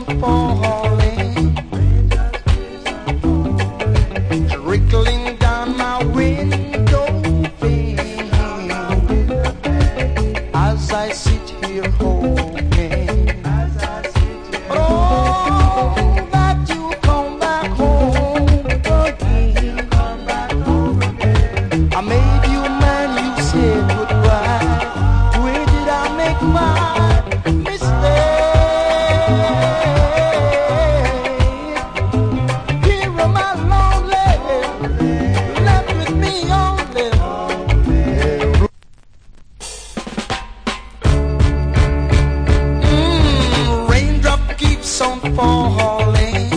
on falling, trickling down my window pane as I sit here hoping, oh, that you come back home again. I made you man, you said goodbye. Where did I make my mistake? Here am I lonely, left with me only. Raindrop keeps on falling,